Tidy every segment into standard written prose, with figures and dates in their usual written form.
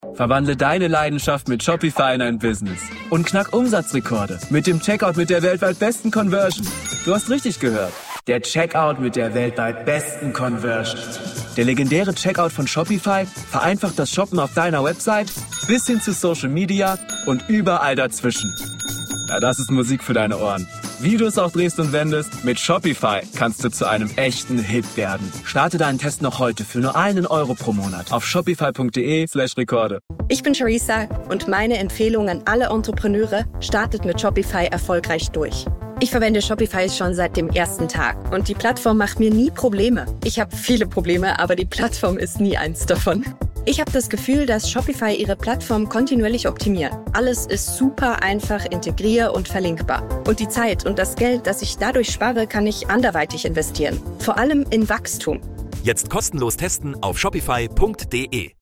Verwandle deine Leidenschaft mit Shopify in ein Business und knack Umsatzrekorde mit dem Checkout mit der weltweit besten Conversion. Du hast richtig gehört. Der Checkout mit der weltweit besten Conversion. Der legendäre Checkout von Shopify vereinfacht das Shoppen auf deiner Website bis hin zu Social Media und überall dazwischen. Ja, das ist Musik für deine Ohren. Wie du es auch drehst und wendest, mit Shopify kannst du zu einem echten Hit werden. Starte deinen Test noch heute für nur €1 pro Monat auf shopify.de/Rekorde. Ich bin Charissa und meine Empfehlung an alle Entrepreneure: startet mit Shopify erfolgreich durch. Ich verwende Shopify schon seit dem ersten Tag und die Plattform macht mir nie Probleme. Ich habe viele Probleme, aber die Plattform ist nie eins davon. Ich habe das Gefühl, dass Shopify ihre Plattform kontinuierlich optimiert. Alles ist super einfach integrier- und verlinkbar. Und die Zeit und das Geld, das ich dadurch spare, kann ich anderweitig investieren. Vor allem in Wachstum. Jetzt kostenlos testen auf shopify.de.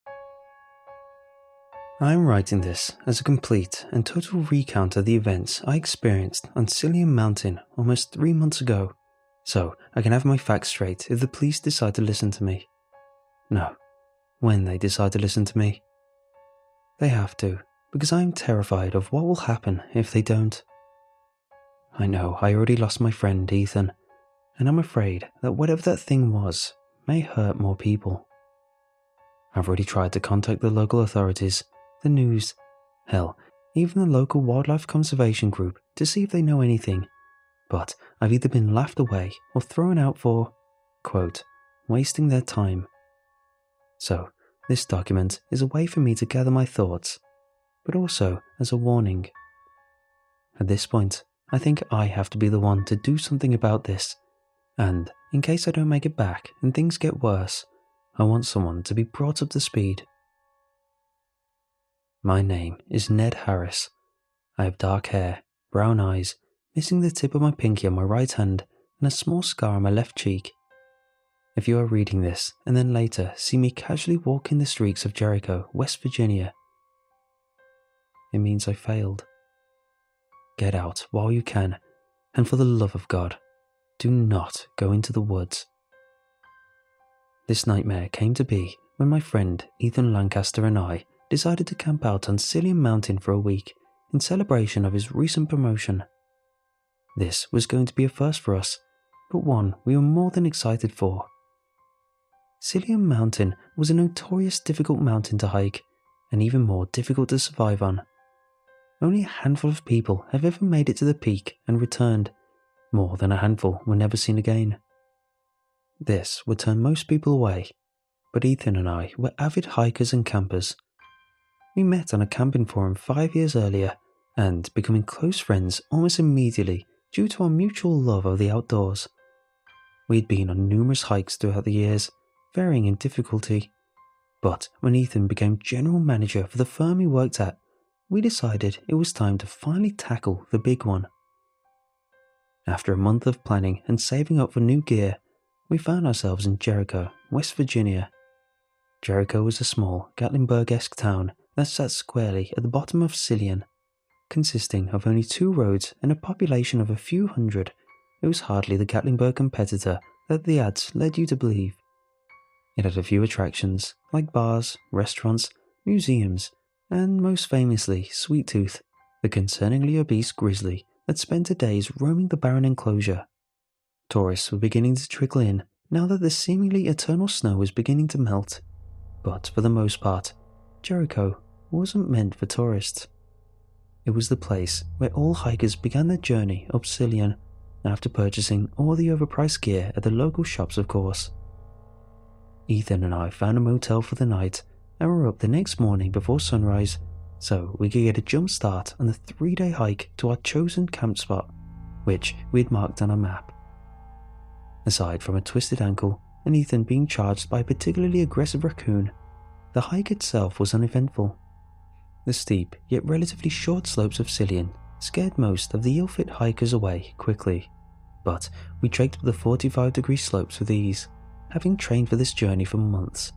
I'm writing this as a complete and total recount of the events I experienced on Cillian Mountain almost 3 months ago, so I can have my facts straight if the police decide to listen to me. No, when they decide to listen to me. They have to, because I am terrified of what will happen if they don't. I know I already lost my friend Ethan, and I'm afraid that whatever that thing was may hurt more people. I've already tried to contact the local authorities, the news, hell, even the local wildlife conservation group to see if they know anything, but I've either been laughed away or thrown out for, quote, wasting their time. So, this document is a way for me to gather my thoughts, but also as a warning. At this point, I think I have to be the one to do something about this, and in case I don't make it back and things get worse, I want someone to be brought up to speed. My name is Ned Harris. I have dark hair, brown eyes, missing the tip of my pinky on my right hand, and a small scar on my left cheek. If you are reading this and then later see me casually walking the streets of Jericho, West Virginia, it means I failed. Get out while you can, and for the love of God, do not go into the woods. This nightmare came to be when my friend Ethan Lancaster and I decided to camp out on Cillian Mountain for a week in celebration of his recent promotion. This was going to be a first for us, but one we were more than excited for. Cillian Mountain was a notorious difficult mountain to hike, and even more difficult to survive on. Only a handful of people have ever made it to the peak and returned. More than a handful were never seen again. This would turn most people away, but Ethan and I were avid hikers and campers. We met on a camping forum 5 years earlier and becoming close friends almost immediately due to our mutual love of the outdoors. We'd been on numerous hikes throughout the years, varying in difficulty, but when Ethan became general manager for the firm he worked at, we decided it was time to finally tackle the big one. After a month of planning and saving up for new gear, we found ourselves in Jericho, West Virginia. Jericho was a small, Gatlinburg-esque town that sat squarely at the bottom of Cillian. Consisting of only 2 roads and a population of a few hundred, it was hardly the Gatlinburg competitor that the ads led you to believe. It had a few attractions, like bars, restaurants, museums, and most famously Sweet Tooth, the concerningly obese grizzly that spent her days roaming the barren enclosure. Tourists were beginning to trickle in now that the seemingly eternal snow was beginning to melt, but for the most part, Jericho wasn't meant for tourists. It was the place where all hikers began their journey up Cillian, after purchasing all the overpriced gear at the local shops, of course. Ethan and I found a motel for the night and were up the next morning before sunrise so we could get a jump start on the 3-day hike to our chosen camp spot, which we had marked on our map. Aside from a twisted ankle and Ethan being charged by a particularly aggressive raccoon, the hike itself was uneventful. The steep yet relatively short slopes of Cillian scared most of the ill-fit hikers away quickly, but we trekked up the 45-degree slopes with ease, having trained for this journey for months.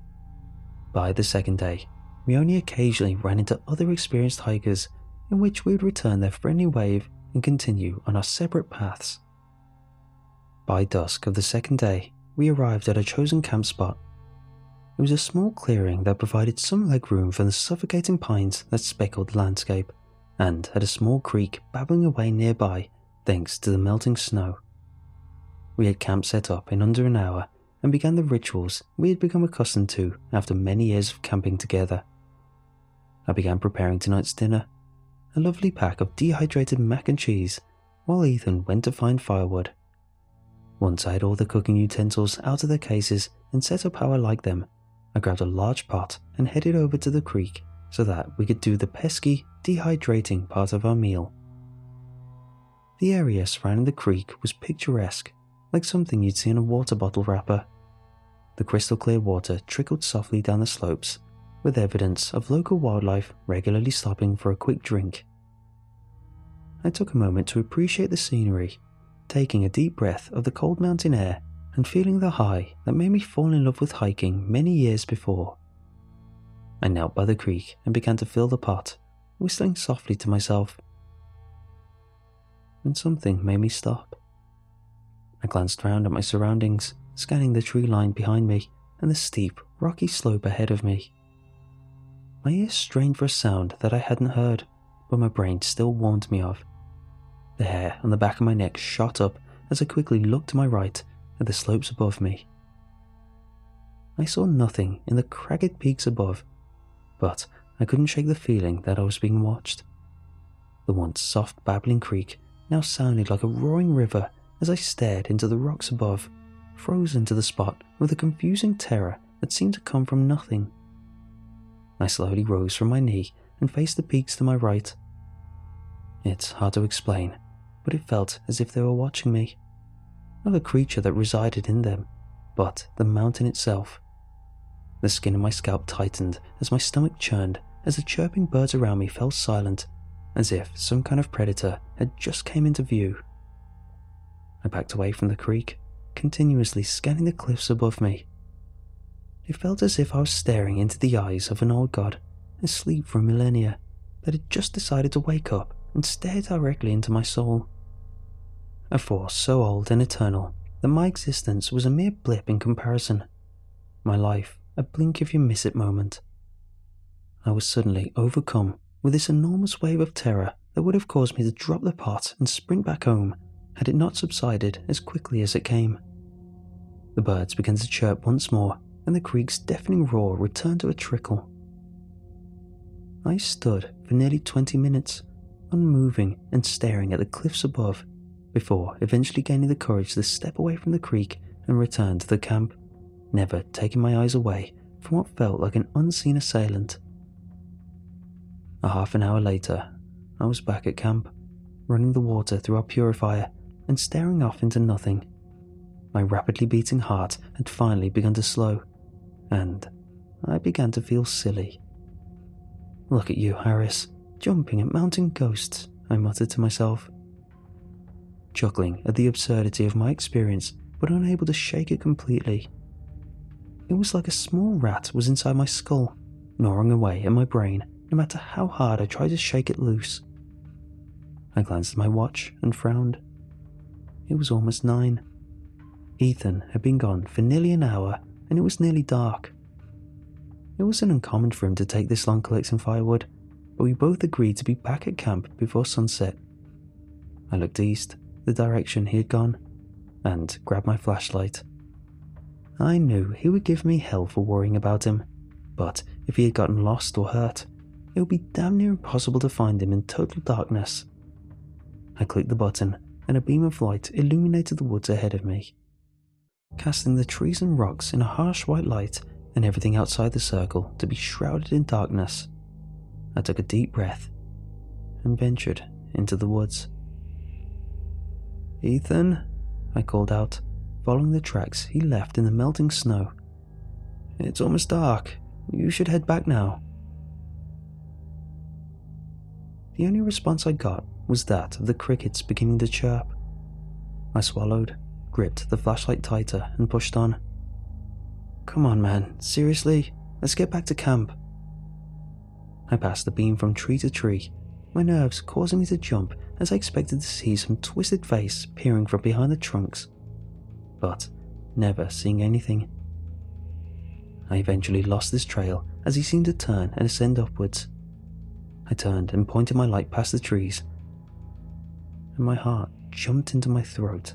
By the second day, we only occasionally ran into other experienced hikers, in which we would return their friendly wave and continue on our separate paths. By dusk of the second day, we arrived at our chosen camp spot. It was a small clearing that provided some legroom from the suffocating pines that speckled the landscape, and had a small creek babbling away nearby thanks to the melting snow. We had camp set up in under an hour and began the rituals we had become accustomed to after many years of camping together. I began preparing tonight's dinner, a lovely pack of dehydrated mac and cheese, while Ethan went to find firewood. Once I had all the cooking utensils out of their cases and set up how I liked them, I grabbed a large pot and headed over to the creek so that we could do the pesky, dehydrating part of our meal. The area surrounding the creek was picturesque, like something you'd see in a water bottle wrapper. The crystal clear water trickled softly down the slopes, with evidence of local wildlife regularly stopping for a quick drink. I took a moment to appreciate the scenery, taking a deep breath of the cold mountain air and feeling the high that made me fall in love with hiking many years before. I knelt by the creek and began to fill the pot, whistling softly to myself. When something made me stop. I glanced round at my surroundings, scanning the tree line behind me and the steep, rocky slope ahead of me. My ears strained for a sound that I hadn't heard, but my brain still warned me of. The hair on the back of my neck shot up as I quickly looked to my right at the slopes above me. I saw nothing in the cragged peaks above, but I couldn't shake the feeling that I was being watched. The once soft babbling creek now sounded like a roaring river as I stared into the rocks above, frozen to the spot with a confusing terror that seemed to come from nothing. I slowly rose from my knee and faced the peaks to my right. It's hard to explain, but it felt as if they were watching me. Not a creature that resided in them, but the mountain itself. The skin on my scalp tightened as my stomach churned as the chirping birds around me fell silent, as if some kind of predator had just came into view. I backed away from the creek, continuously scanning the cliffs above me. It felt as if I was staring into the eyes of an old god, asleep for millennia, that had just decided to wake up and stare directly into my soul. A force so old and eternal that my existence was a mere blip in comparison. My life, a blink if you miss it moment. I was suddenly overcome with this enormous wave of terror that would have caused me to drop the pot and sprint back home had it not subsided as quickly as it came. The birds began to chirp once more, and the creek's deafening roar returned to a trickle. I stood for nearly 20 minutes, unmoving and staring at the cliffs above, before eventually gaining the courage to step away from the creek and return to the camp, never taking my eyes away from what felt like an unseen assailant. A half an hour later, I was back at camp, running the water through our purifier and staring off into nothing. My rapidly beating heart had finally begun to slow, and I began to feel silly. "Look at you, Harris, jumping at mountain ghosts," I muttered to myself, chuckling at the absurdity of my experience but unable to shake it completely. It was like a small rat was inside my skull, gnawing away at my brain no matter how hard I tried to shake it loose. I glanced at my watch and frowned. It was almost 9. Ethan had been gone for nearly an hour and it was nearly dark. It wasn't uncommon for him to take this long collecting firewood, but we both agreed to be back at camp before sunset. I looked east, the direction he had gone, and grabbed my flashlight. I knew he would give me hell for worrying about him, but if he had gotten lost or hurt, it would be damn near impossible to find him in total darkness. I clicked the button, and a beam of light illuminated the woods ahead of me, casting the trees and rocks in a harsh white light and everything outside the circle to be shrouded in darkness. I took a deep breath and ventured into the woods. "Ethan," I called out, following the tracks he left in the melting snow. "It's almost dark. You should head back now." The only response I got was that of the crickets beginning to chirp. I swallowed, gripped the flashlight tighter, and pushed on. "Come on, man, seriously, let's get back to camp." I passed the beam from tree to tree, my nerves causing me to jump as I expected to see some twisted face peering from behind the trunks, but never seeing anything. I eventually lost his trail as he seemed to turn and ascend upwards. I turned and pointed my light past the trees, and my heart jumped into my throat.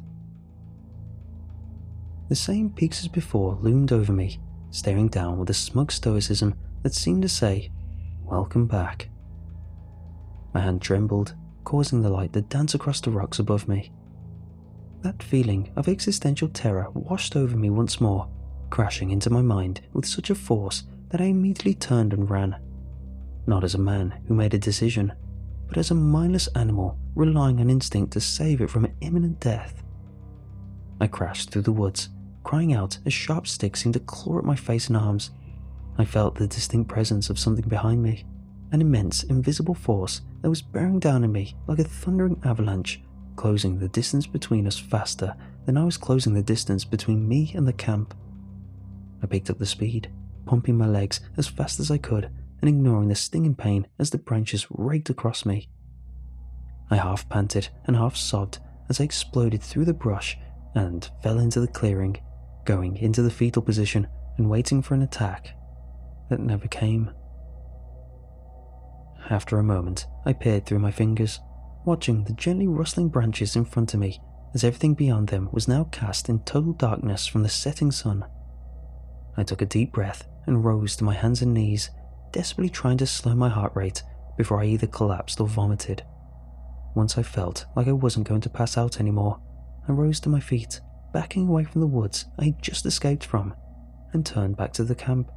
The same peaks as before loomed over me, staring down with a smug stoicism that seemed to say, "Welcome back." My hand trembled, causing the light to dance across the rocks above me. That feeling of existential terror washed over me once more, crashing into my mind with such a force that I immediately turned and ran. Not as a man who made a decision, but as a mindless animal relying on instinct to save it from imminent death. I crashed through the woods, crying out as sharp sticks seemed to claw at my face and arms. I felt the distinct presence of something behind me, an immense, invisible force that was bearing down on me like a thundering avalanche, closing the distance between us faster than I was closing the distance between me and the camp. I picked up the speed, pumping my legs as fast as I could and ignoring the stinging pain as the branches raked across me. I half panted and half sobbed as I exploded through the brush and fell into the clearing, going into the fetal position and waiting for an attack that never came. After a moment, I peered through my fingers, watching the gently rustling branches in front of me as everything beyond them was now cast in total darkness from the setting sun. I took a deep breath and rose to my hands and knees, desperately trying to slow my heart rate before I either collapsed or vomited. Once I felt like I wasn't going to pass out anymore, I rose to my feet, backing away from the woods I had just escaped from, and turned back to the camp.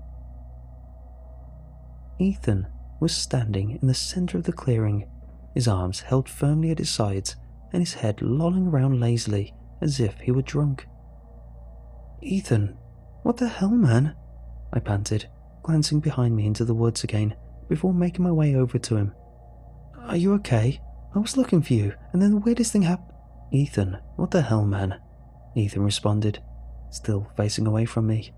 Ethan was standing in the center of the clearing, his arms held firmly at his sides and his head lolling around lazily as if he were drunk. "Ethan, what the hell, man?" I panted, glancing behind me into the woods again before making my way over to him. "Are you okay? I was looking for you, and then the weirdest thing happened." "Ethan, what the hell, man?" Ethan responded, still facing away from me.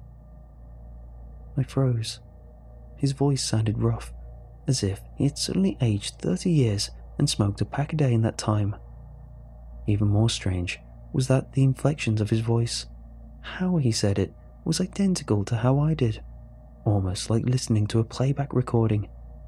I froze. His voice sounded rough, as if he had suddenly aged 30 years and smoked a pack a day in that time. Even more strange was that the inflections of his voice, how he said it, was identical to how I did, almost like listening to a playback recording.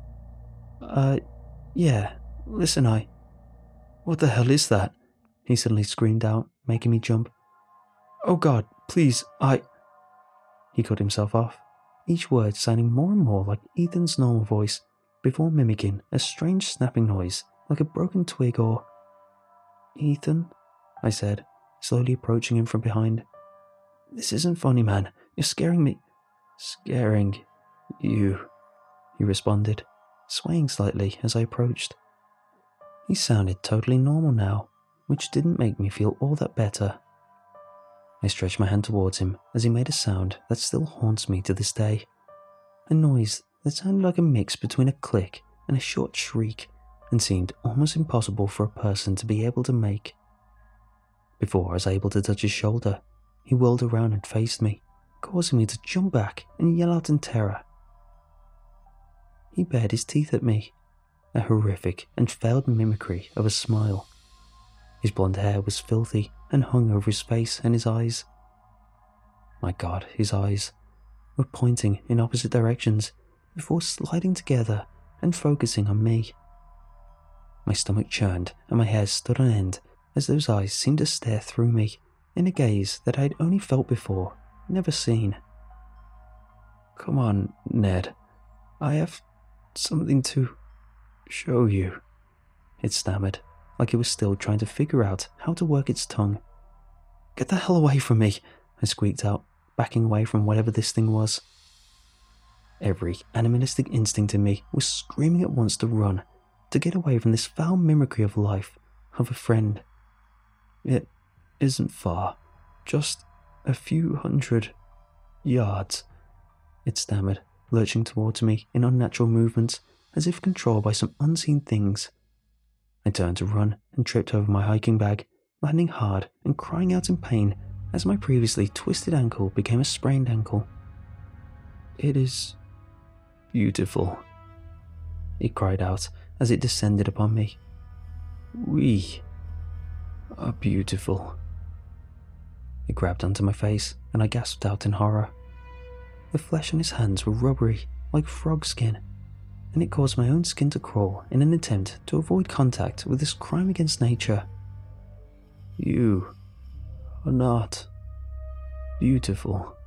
Yeah, listen, What the hell is that?" he suddenly screamed out, making me jump. "Oh God, please, He cut himself off, each word sounding more and more like Ethan's normal voice, before mimicking a strange snapping noise like a broken twig or... "Ethan," I said, slowly approaching him from behind. "This isn't funny, man. You're scaring me." "Scaring you," he responded, swaying slightly as I approached. He sounded totally normal now, which didn't make me feel all that better. I stretched my hand towards him as he made a sound that still haunts me to this day. A noise that sounded like a mix between a click and a short shriek and seemed almost impossible for a person to be able to make. Before I was able to touch his shoulder, he whirled around and faced me, causing me to jump back and yell out in terror. He bared his teeth at me, a horrific and failed mimicry of a smile. His blonde hair was filthy and hung over his face and his eyes. My God, his eyes were pointing in opposite directions before sliding together and focusing on me. My stomach churned and my hair stood on end as those eyes seemed to stare through me in a gaze that I had only felt before, never seen. "Come on, Ned. I have something to show you," it stammered, like it was still trying to figure out how to work its tongue. "Get the hell away from me," I squeaked out, backing away from whatever this thing was. Every animalistic instinct in me was screaming at once to run, to get away from this foul mimicry of life, of a friend. "It isn't far, just a few hundred yards," it stammered, lurching towards me in unnatural movements, as if controlled by some unseen things. I turned to run and tripped over my hiking bag, landing hard and crying out in pain as my previously twisted ankle became a sprained ankle. "It is beautiful," it cried out as it descended upon me. "We are beautiful." It grabbed onto my face and I gasped out in horror. The flesh on his hands were rubbery, like frog skin, and it caused my own skin to crawl in an attempt to avoid contact with this crime against nature. You are not beautiful.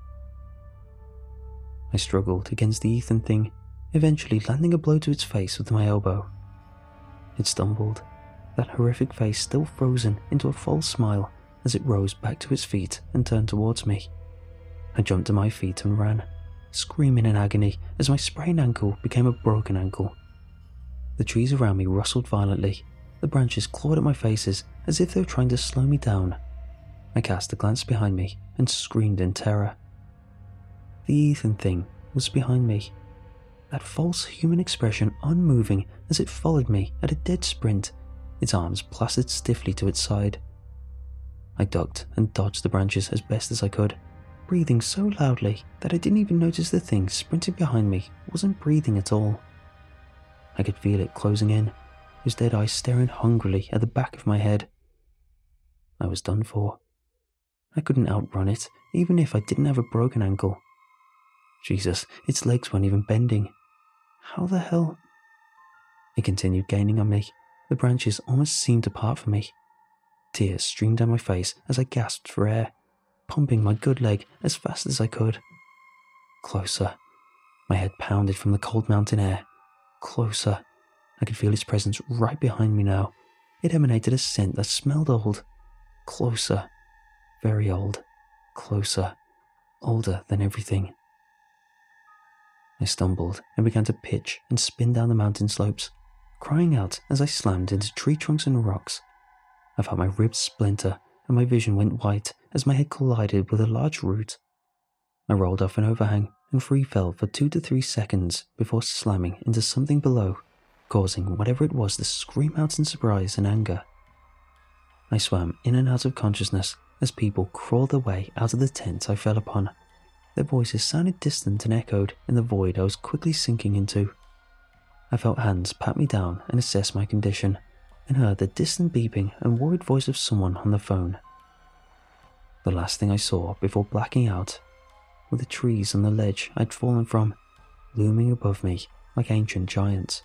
I struggled against the Ethan thing, eventually landing a blow to its face with my elbow. It stumbled, that horrific face still frozen into a false smile as it rose back to its feet and turned towards me. I jumped to my feet and ran, screaming in agony as my sprained ankle became a broken ankle. The trees around me rustled violently, the branches clawed at my faces as if they were trying to slow me down. I cast a glance behind me and screamed in terror. The Ethan thing was behind me, that false human expression unmoving as it followed me at a dead sprint, its arms plastered stiffly to its side. I ducked and dodged the branches as best as I could, breathing so loudly that I didn't even notice the thing sprinting behind me wasn't breathing at all. I could feel it closing in, his dead eyes staring hungrily at the back of my head. I was done for. I couldn't outrun it, even if I didn't have a broken ankle. Jesus, its legs weren't even bending. How the hell? It continued gaining on me. The branches almost seemed to part from me. Tears streamed down my face as I gasped for air, pumping my good leg as fast as I could. Closer. My head pounded from the cold mountain air. Closer. I could feel its presence right behind me now. It emanated a scent that smelled old. Closer. Very old. Closer. Older than everything. I stumbled and began to pitch and spin down the mountain slopes, crying out as I slammed into tree trunks and rocks. I felt my ribs splinter and my vision went white as my head collided with a large root. I rolled off an overhang and free fell for 2 to 3 seconds before slamming into something below, causing whatever it was to scream out in surprise and anger. I swam in and out of consciousness as people crawled their way out of the tent I fell upon. Their voices sounded distant and echoed in the void I was quickly sinking into. I felt hands pat me down and assess my condition, and heard the distant beeping and worried voice of someone on the phone. The last thing I saw before blacking out were the trees on the ledge I'd fallen from, looming above me like ancient giants.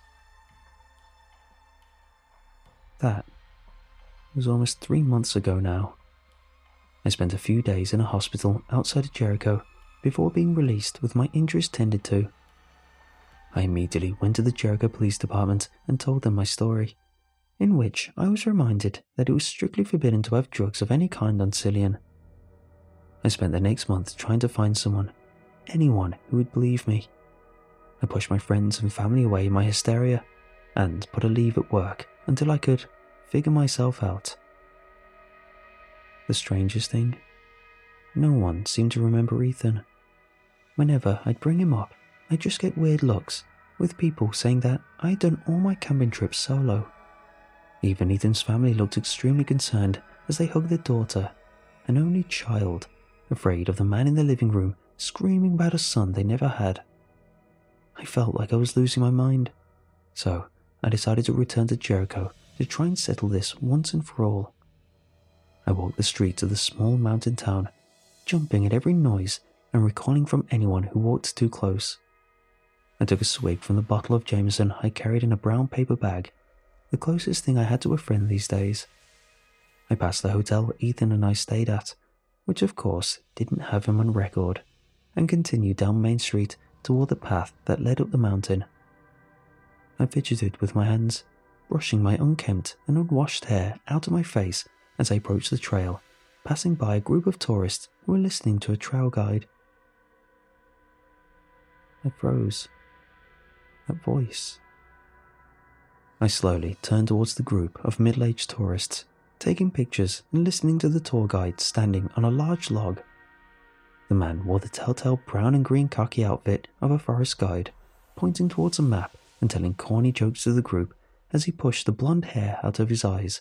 That was almost 3 months ago now. I spent a few days in a hospital outside of Jericho before being released with my injuries tended to. I immediately went to the Jericho Police Department and told them my story, in which I was reminded that it was strictly forbidden to have drugs of any kind on Cillian. I spent the next month trying to find someone, anyone who would believe me. I pushed my friends and family away in my hysteria and put a leave at work until I could figure myself out. The strangest thing, no one seemed to remember Ethan. Whenever I'd bring him up, I'd just get weird looks, with people saying that I'd done all my camping trips solo. Even Ethan's family looked extremely concerned as they hugged their daughter, an only child, afraid of the man in the living room screaming about a son they never had. I felt like I was losing my mind, so I decided to return to Jericho to try and settle this once and for all. I walked the streets of the small mountain town, jumping at every noise and recoiling from anyone who walked too close. I took a swig from the bottle of Jameson I carried in a brown paper bag, the closest thing I had to a friend these days. I passed the hotel Ethan and I stayed at, which of course didn't have him on record, and continued down Main Street toward the path that led up the mountain. I fidgeted with my hands, brushing my unkempt and unwashed hair out of my face as I approached the trail, passing by a group of tourists who were listening to a trail guide. I froze. That voice. I slowly turned towards the group of middle-aged tourists, taking pictures and listening to the tour guide standing on a large log. The man wore the telltale brown and green khaki outfit of a forest guide, pointing towards a map and telling corny jokes to the group as he pushed the blonde hair out of his eyes.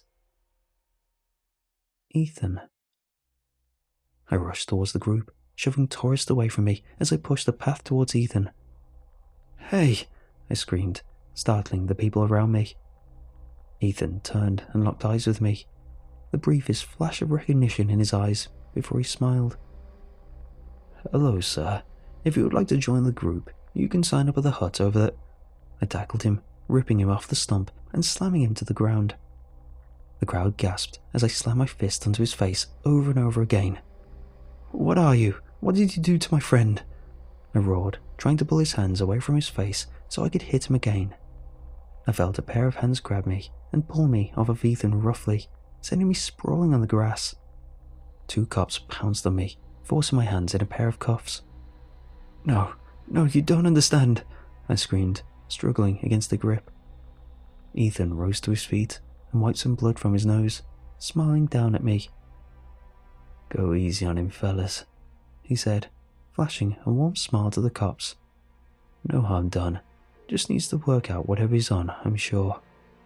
Ethan. I rushed towards the group, shoving tourists away from me as I pushed the path towards Ethan. "Hey!" I screamed, startling the people around me. Ethan turned and locked eyes with me, the briefest flash of recognition in his eyes before he smiled. "Hello, sir. If you would like to join the group, you can sign up at the hut over there. I tackled him, ripping him off the stump and slamming him to the ground. The crowd gasped as I slammed my fist onto his face over and over again. "What are you? What did you do to my friend?" I roared, trying to pull his hands away from his face so I could hit him again. I felt a pair of hands grab me and pull me off of Ethan roughly, sending me sprawling on the grass. 2 cops pounced on me, forcing my hands in a pair of cuffs. No, you don't understand," I screamed, struggling against the grip. Ethan rose to his feet and wiped some blood from his nose, smiling down at me. "Go easy on him, fellas," he said, flashing a warm smile to the cops. "No harm done. Just needs to work out whatever he's on, I'm sure."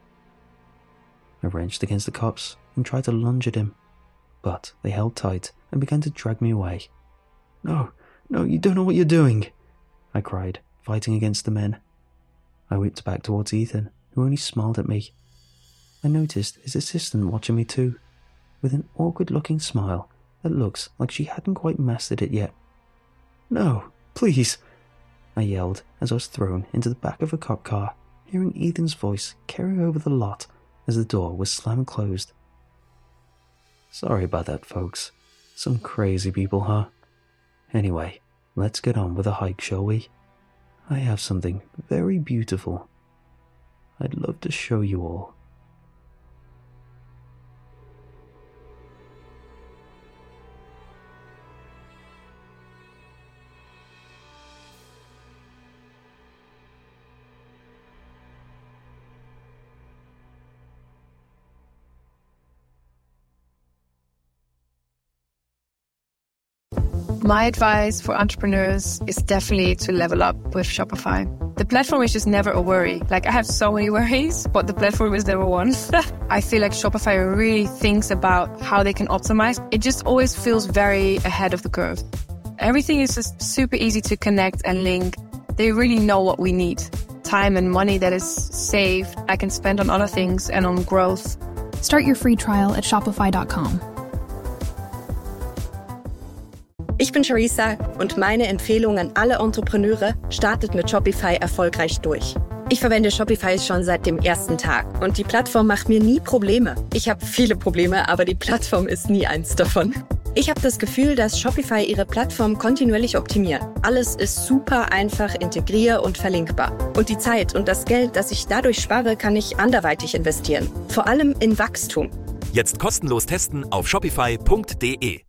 I wrenched against the cops and tried to lunge at him, but they held tight and began to drag me away. No, you don't know what you're doing," I cried, fighting against the men. I whipped back towards Ethan, who only smiled at me. I noticed his assistant watching me too, with an awkward-looking smile that looks like she hadn't quite mastered it yet. "No, please," I yelled as I was thrown into the back of a cop car, hearing Ethan's voice carry over the lot as the door was slammed closed. Sorry about that, folks. Some crazy people, huh? Anyway, let's get on with the hike, shall we? I have something very beautiful I'd love to show you all. My advice for entrepreneurs is definitely to level up with Shopify. The platform is just never a worry. Like, I have so many worries, but the platform is never one. I feel like Shopify really thinks about how they can optimize. It just always feels very ahead of the curve. Everything is just super easy to connect and link. They really know what we need. Time and money that is saved, I can spend on other things and on growth. Start your free trial at shopify.com. Ich bin Charissa und meine Empfehlung an alle Entrepreneure: startet mit Shopify erfolgreich durch. Ich verwende Shopify schon seit dem ersten Tag und die Plattform macht mir nie Probleme. Ich habe viele Probleme, aber die Plattform ist nie eins davon. Ich habe das Gefühl, dass Shopify ihre Plattform kontinuierlich optimiert. Alles ist super einfach integrier- und verlinkbar. Und die Zeit und das Geld, das ich dadurch spare, kann ich anderweitig investieren. Vor allem in Wachstum. Jetzt kostenlos testen auf shopify.de.